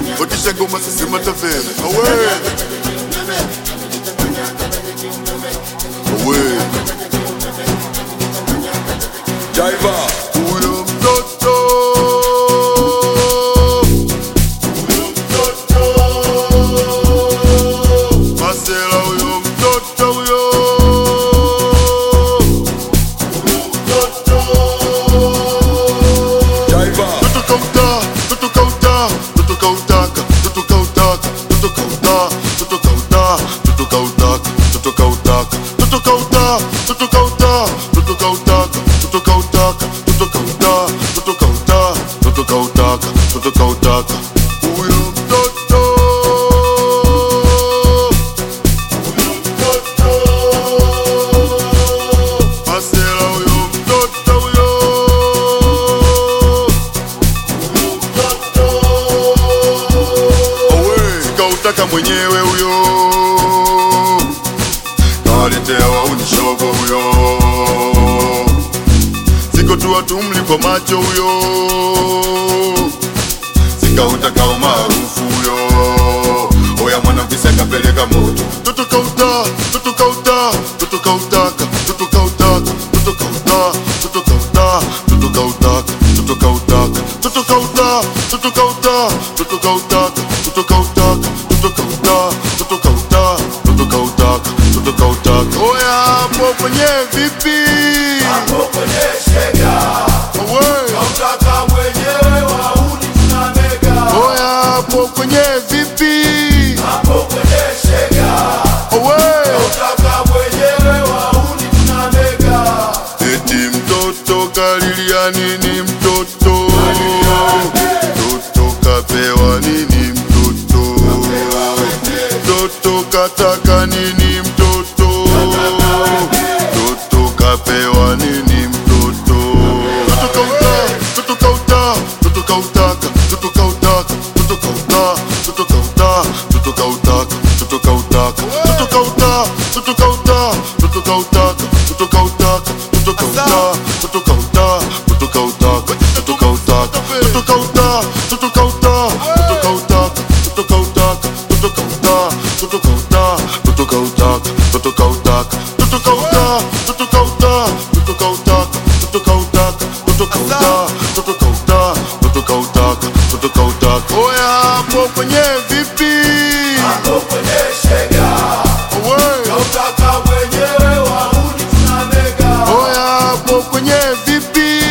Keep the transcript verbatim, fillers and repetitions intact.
Wakisha ngoma sisi mataveni. Away. Away. Jaiva. Huyo mtoto. Huyo mtoto. Masela huyo mtoto huyo. Huyo mtoto. Jaiva. Toto kauta, toto kauta, toto kautaka, toto kautaka, toto kauta, toto kauta, toto kautaka, toto kautaka, toto kauta, toto kauta, toto kautaka, toto kautaka, toto kauta, toto kauta, toto kautaka, toto kautaka. Huyo mtoto. Huyo mtoto. Masela huyo mtoto huyo. Huyo mtoto. Owe, sikautaka mwenyewe huyo. Kawaletea wauni shogo huyo. Siko tu watumli kwa macho huyo. Sikautaka umaarufu huyo. Oya mwana visa kapeleka moto. Toto kauta, toto kauta, toto kautaka, toto kautaka, toto kauta, toto kauta, toto kautaka, toto kautaka, toto kauta, toto kauta, toto kautaka, toto kautaka, toto kauta, toto kauta, toto kautaka, toto kautaka. Oya hapo kwenye vipi? Hapo kwenye shega. Away. Kautaka mwenyewe wauni tunamega. Oya hapo kwenye vipi? Hapo kwenye shega. Away. Kautaka mwenyewe wauni tunamega. Eti mtoto kalilia nini mtoto? Mtoto kapewa nini mtoto? Mtoto kataka nini mtoto? Mtoto kapewa nini mtoto? Mtoto kauta, mtoto kauta, mtoto kautaka, mtoto kautaka, mtoto kauta, mtoto kauta, mtoto kautaka, mtoto kautaka, mtoto kauta, mtoto kauta, mtoto kautaka, mtoto kautaka, mtoto kauta, mtoto kauta, mtoto kautaka, mtoto kautaka, mtoto kauta, mtoto kauta, mtoto kautaka, mtoto kautaka, mtoto kauta, mtoto kauta, mtoto kautaka, mtoto kautaka, mtoto kauta, mtoto kauta, mtoto kautaka, mtoto kautaka, mtoto kauta, mtoto kauta, mtoto kautaka, mtoto kautaka. Oya hapo kwenye vipi? Hapo kwenye shega. Away. Kautaka mwenyewe wauni tunamega. Oya hapo kwenye vipi?